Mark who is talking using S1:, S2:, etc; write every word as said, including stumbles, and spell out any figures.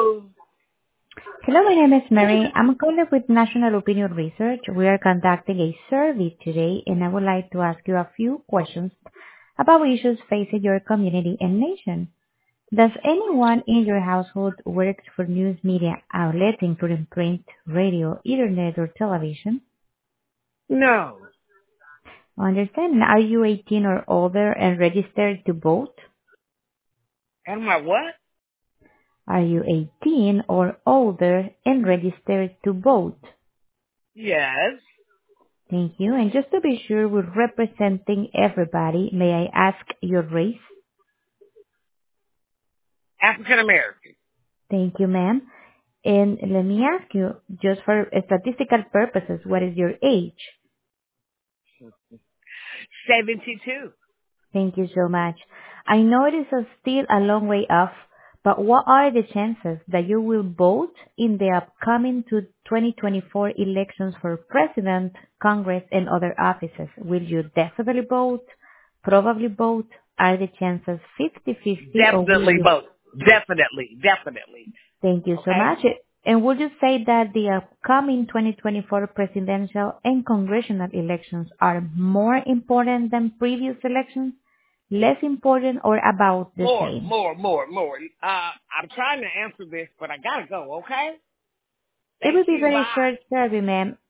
S1: Hello, my name is Mary. I'm calling with National Opinion Research. We are conducting a survey today, and I would like to ask you a few questions about issues facing your community and nation. Does anyone in your household work for news media outlets, including print, radio, internet, or television?
S2: No.
S1: Understand. Are you eighteen or older and registered to vote?
S2: Am I what?
S1: Are you eighteen or older and registered to vote?
S2: Yes.
S1: Thank you. And just to be sure we're representing everybody, may I ask your race?
S2: African American.
S1: Thank you, ma'am. And let me ask you, just for statistical purposes, what is your age?
S2: seventy-two.
S1: Thank you so much. I know it is a still a long way off, but what are the chances that you will vote in the upcoming to twenty twenty-four elections for president, Congress, and other offices? Will you definitely vote? Probably vote? Are the chances fifty-fifty, or will
S2: Definitely
S1: you?
S2: both. Definitely. Definitely.
S1: Thank you so
S2: Okay?
S1: much. And would you say that the upcoming twenty twenty-four presidential and congressional elections are more important than previous elections? Less important or about the
S2: More,
S1: same?
S2: more, more, more. Uh, I'm trying to answer this, but I gotta go, okay?
S1: It
S2: Thank
S1: will be
S2: you.
S1: very
S2: Bye.
S1: short survey, ma'am.